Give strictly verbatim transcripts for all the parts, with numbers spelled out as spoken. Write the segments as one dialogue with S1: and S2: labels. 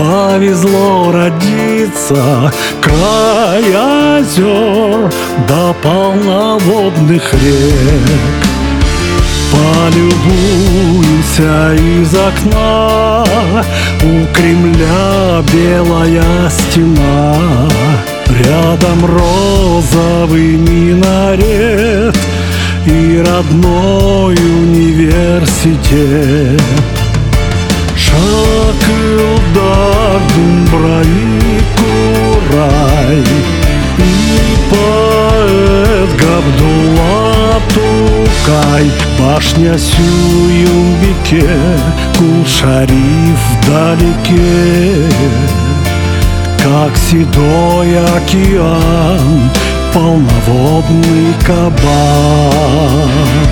S1: повезло родиться край озер до полноводных рек. Полюбуйся из окна, у Кремля белая стена, рядом розовый минарет и родной университет. Шакылдак, думбрай, курай, и поэт Габдулла Тукай. Башня Сююмбике, Кул-Шариф вдалеке, как седой океан, полноводный кабан.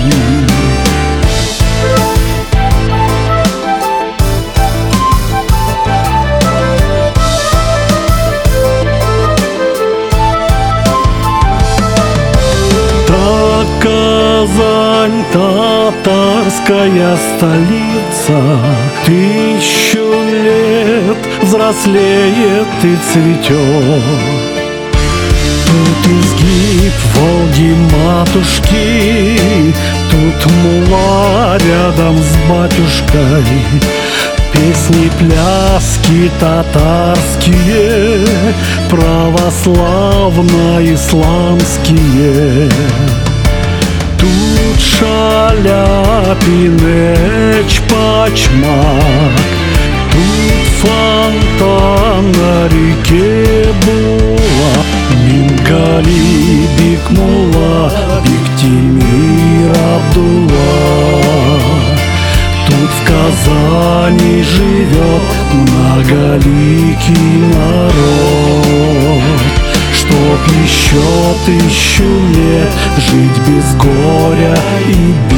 S1: Казань, татарская столица, тысячу лет взрослеет и цветет. Тут изгиб Волги-матушки, тут мула рядом с батюшкой. Песни, пляски татарские, православно-исламские. Тут Шаляпин, Эчпачмак, тут фонтан на реке Була, Бингали, Бикмула, Биктимир, Абдулла. Тут в Казани живет многоликий народ, чтоб еще тысячу лет жить без горя и без